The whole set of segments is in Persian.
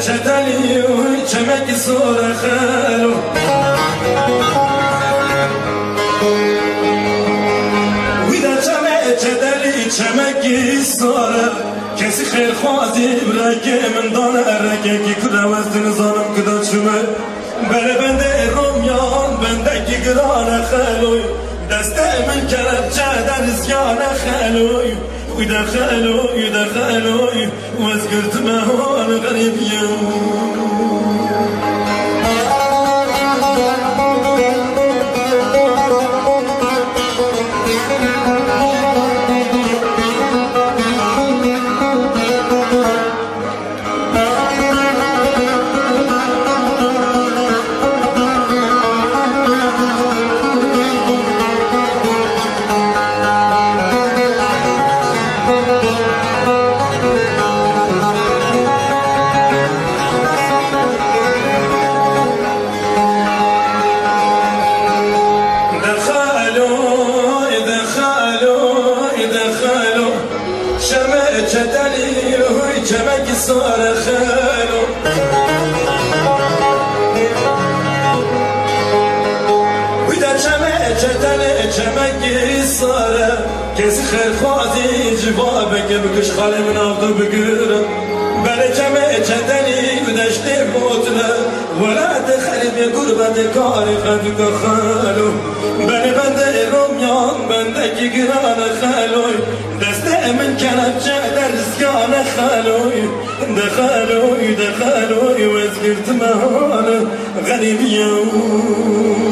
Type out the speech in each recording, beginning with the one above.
چتلی چمک سور خلو ویدا چتلی چمک سور کسی خیر خوازی برکه من دانه ارکه کی کدا وزن زانم کدا چمه بله بنده رومیان بنده کی گران خلوی دست من کرد چه در ازیان خلوی ویدا خلوی وزگرت مهان غریبیم چتلی چمک سور خلو ویدا چتلی چمک سور کسی خیر خوازی جواب که بکش خاله من آفتو بگیرم بله چتلی ودشتی موتله ولاد خریب گربت کاری خدک خالو بله بنده رومیان بنده کی گران خالوی دست من کنب چه در رزگان خالوی دخلوی وزگرت مهان غریبیم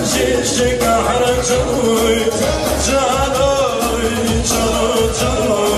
Jalo,